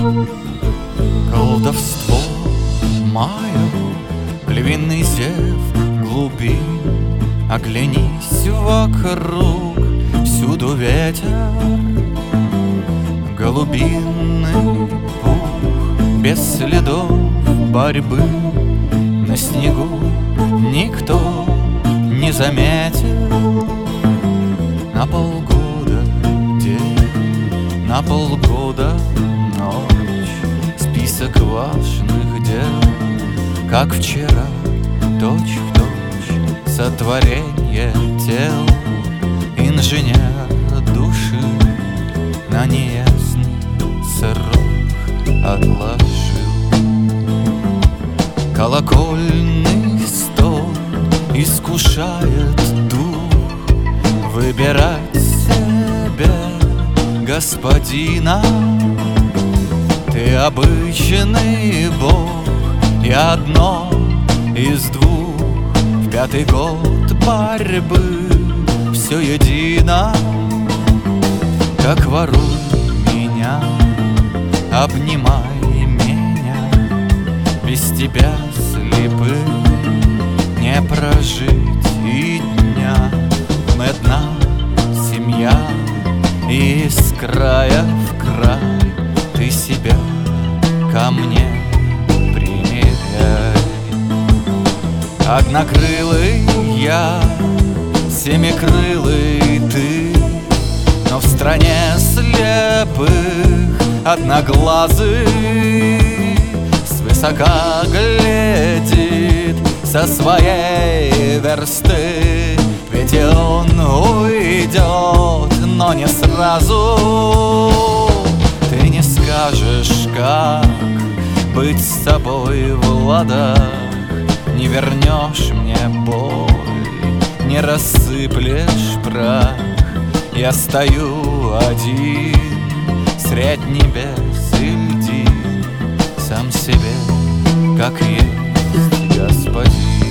Колдовство мое, львиный зев глубин. Оглянись вокруг, всюду ветер, голубиный пух, без следов борьбы. На снегу никто не заметил. На полгода день, на полгода ночь. Список важных дел, как вчера, точь-в-точь. Сотворение тел, инженер души на неясный срок отложил. Колокольный стол искушает дух выбирать себе господина. Ты обычный бог, и одно из двух. В пятый год борьбы все едино. Как воруй меня, обнимай меня, без тебя слепы не прожить и дня. Мы одна семья, и из края в край ты себя ко мне примеряй. Однокрылый я, семикрылый ты, но в стране слепых одноглазый свысока глядит со своей версты. Ведь и он уйдет, но не сразу. Ты не скажешь, как быть с собой в ладах. Не вернешь мне боль, не рассыплешь прах. Я стою один средь небес и льдин, сам себе, как есть господин.